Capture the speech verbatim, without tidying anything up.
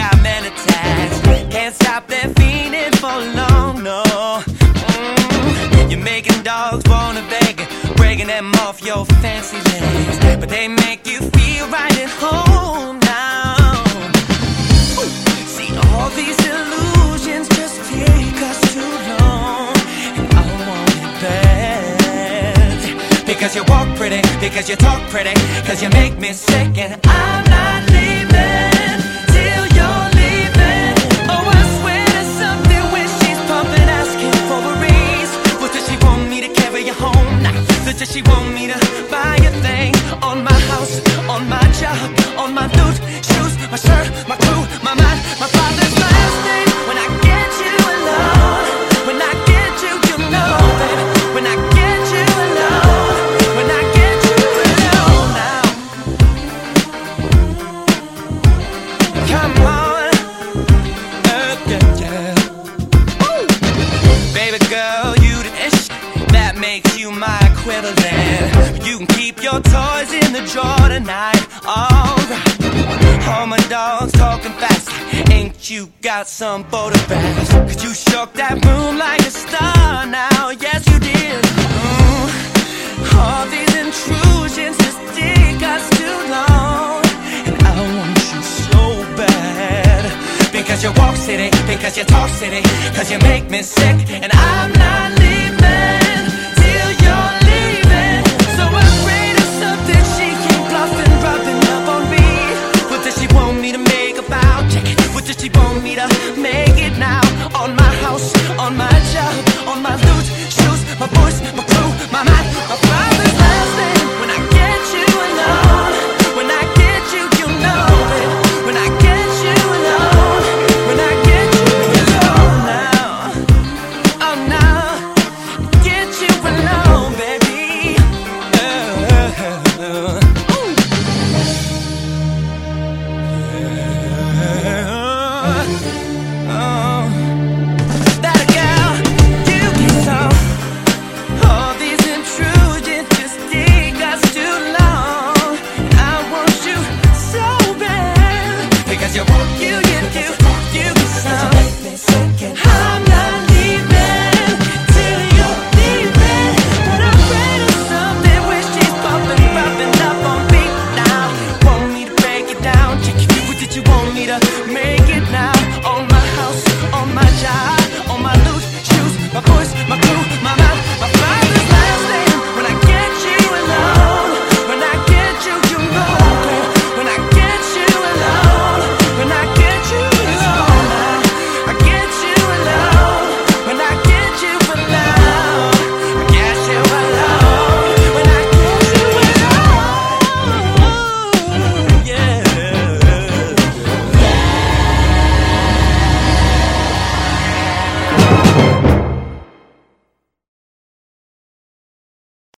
got men attached. Can't stop their feeling for long, no. Mm, you're making dogs wanna beg, breaking them off your fancy legs, but they make you feel right at home now. Ooh. See, all these illusions just take us too long, and I want it bad. Because you walk pretty, because you talk pretty, because you make me sick, and I'm not leaving till you're leaving. Oh, I swear to something when she's pumping, asking for a raise. What does she want me to carry you home? Nah. Does she want me to buy a thing? On my house, on my job, on my loot, shoes, my shirt, my crew, my mind, my father's last name. When I get you alone, when I get you, you know, baby. When I get you alone, when I get you alone now. Come on, uh, yeah, yeah. Ooh. Baby girl, you the ish that makes you my equivalent. You can keep your toys in the drawer tonight, alright. All my dogs talking fast, ain't you got some photographs? Cause you shook that room like a star now, yes you did. mm. All these intrusions just take us too long, and I want you so bad. Because you walk city, because you talk city, cause you make me sick, and I'm not leaving till you're leaving. So afraid of something, she keep bluffing, rubbing up on me. What does she want me to make about? What does she want me to make it now? On my house, on my job, on my loot, shoes, my voice, my crew, my mind, my father's last name. When I get you alone, when I get you, you know it. When I get you alone, when I get you alone now. Oh now, get you alone, baby. Uh, uh, uh. You, you, you, you, you, so I'm not